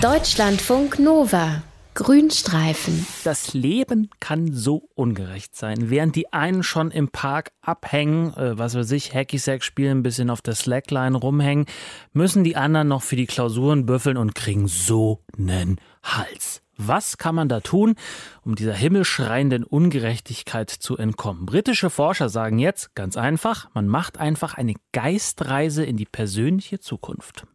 Deutschlandfunk Nova. Grünstreifen. Das Leben kann so ungerecht sein. Während die einen schon im Park abhängen, Hacky-Sack spielen, ein bisschen auf der Slackline rumhängen, müssen die anderen noch für die Klausuren büffeln und kriegen so nen Hals. Was kann man da tun, um dieser himmelschreienden Ungerechtigkeit zu entkommen? Britische Forscher sagen jetzt, ganz einfach, man macht einfach eine Geistreise in die persönliche Zukunft.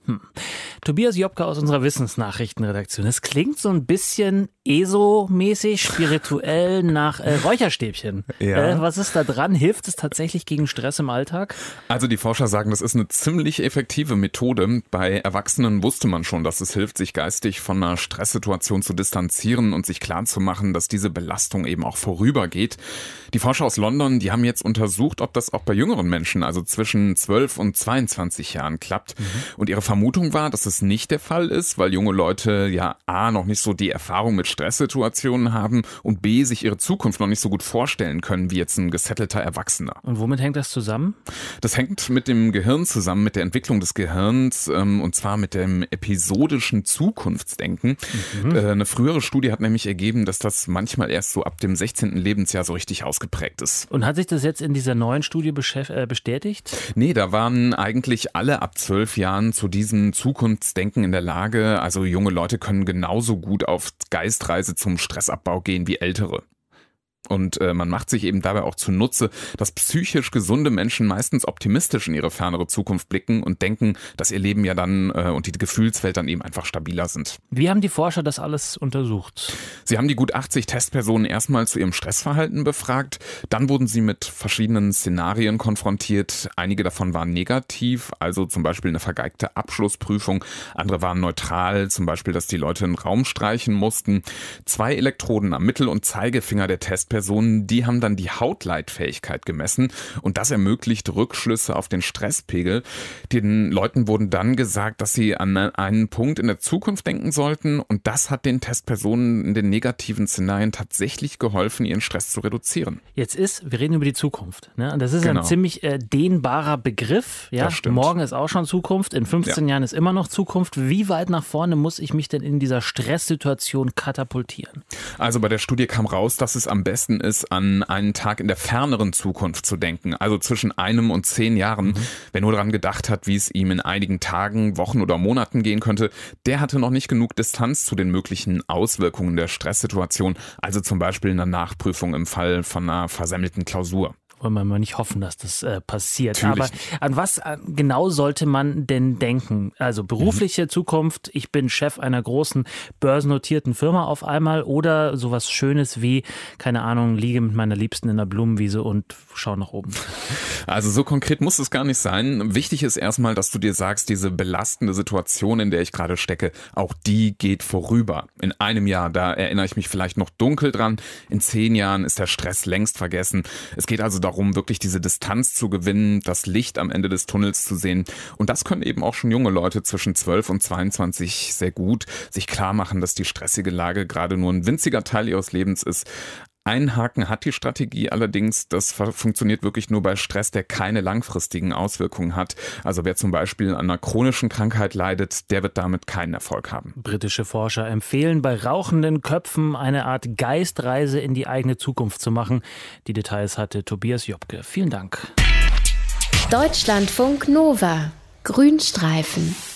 Tobias Jobke aus unserer Wissensnachrichtenredaktion. Es klingt so ein bisschen ESO-mäßig, spirituell nach Räucherstäbchen. Ja. Was ist da dran? Hilft es tatsächlich gegen Stress im Alltag? Also die Forscher sagen, das ist eine ziemlich effektive Methode. Bei Erwachsenen wusste man schon, dass es hilft, sich geistig von einer Stresssituation zu distanzieren und sich klarzumachen, dass diese Belastung eben auch vorübergeht. Die Forscher aus London, die haben jetzt untersucht, ob das auch bei jüngeren Menschen, also zwischen 12 und 22 Jahren klappt. Und ihre Vermutung war, dass es nicht der Fall ist, weil junge Leute ja A, noch nicht so die Erfahrung mit Stresssituationen haben und B, sich ihre Zukunft noch nicht so gut vorstellen können wie jetzt ein gesettelter Erwachsener. Und womit hängt das zusammen? Das hängt mit dem Gehirn zusammen, mit der Entwicklung des Gehirns und zwar mit dem episodischen Zukunftsdenken. Eine frühere Studie hat nämlich ergeben, dass das manchmal erst so ab dem 16. Lebensjahr so richtig ausgeprägt ist. Und hat sich das jetzt in dieser neuen Studie bestätigt? Nee, da waren eigentlich alle ab 12 Jahren zu diesem Zukunftsdenken in der Lage. Also junge Leute können genauso gut auf Geistreise zum Stressabbau gehen wie ältere. Und man macht sich eben dabei auch zunutze, dass psychisch gesunde Menschen meistens optimistisch in ihre fernere Zukunft blicken und denken, dass ihr Leben ja dann und die Gefühlswelt dann eben einfach stabiler sind. Wie haben die Forscher das alles untersucht? Sie haben die gut 80 Testpersonen erstmal zu ihrem Stressverhalten befragt. Dann wurden sie mit verschiedenen Szenarien konfrontiert. Einige davon waren negativ, also zum Beispiel eine vergeigte Abschlussprüfung. Andere waren neutral, zum Beispiel, dass die Leute einen Raum streichen mussten. 2 Elektroden am Mittel- und Zeigefinger der Testpersonen, die haben dann die Hautleitfähigkeit gemessen und das ermöglicht Rückschlüsse auf den Stresspegel. Den Leuten wurden dann gesagt, dass sie an einen Punkt in der Zukunft denken sollten und das hat den Testpersonen in den negativen Szenarien tatsächlich geholfen, ihren Stress zu reduzieren. Wir reden über die Zukunft, ne? Und das ist Genau. ein ziemlich dehnbarer Begriff. Ja? Das stimmt. Morgen ist auch schon Zukunft, in 15 Jahren ist immer noch Zukunft. Wie weit nach vorne muss ich mich denn in dieser Stresssituation katapultieren? Also bei der Studie kam raus, dass es am besten ist, an einen Tag in der ferneren Zukunft zu denken, also zwischen 1 und 10 Jahren. Wer nur daran gedacht hat, wie es ihm in einigen Tagen, Wochen oder Monaten gehen könnte, der hatte noch nicht genug Distanz zu den möglichen Auswirkungen der Stresssituation, also zum Beispiel einer Nachprüfung im Fall von einer versemmelten Klausur. Wollen wir mal nicht hoffen, dass das passiert. Natürlich. Aber an was genau sollte man denn denken? Also berufliche Zukunft, ich bin Chef einer großen börsennotierten Firma auf einmal oder sowas Schönes wie, keine Ahnung, liege mit meiner Liebsten in der Blumenwiese und schaue nach oben. Also so konkret muss es gar nicht sein. Wichtig ist erstmal, dass du dir sagst, diese belastende Situation, in der ich gerade stecke, auch die geht vorüber. In einem Jahr, da erinnere ich mich vielleicht noch dunkel dran. In 10 Jahren ist der Stress längst vergessen. Es geht also darum, wirklich diese Distanz zu gewinnen, das Licht am Ende des Tunnels zu sehen. Und das können eben auch schon junge Leute zwischen 12 und 22 sehr gut sich klar machen, dass die stressige Lage gerade nur ein winziger Teil ihres Lebens ist. Ein Haken hat die Strategie allerdings, das funktioniert wirklich nur bei Stress, der keine langfristigen Auswirkungen hat. Also wer zum Beispiel an einer chronischen Krankheit leidet, der wird damit keinen Erfolg haben. Britische Forscher empfehlen, bei rauchenden Köpfen eine Art Geistreise in die eigene Zukunft zu machen. Die Details hatte Tobias Jobke. Vielen Dank. Deutschlandfunk Nova. Grünstreifen.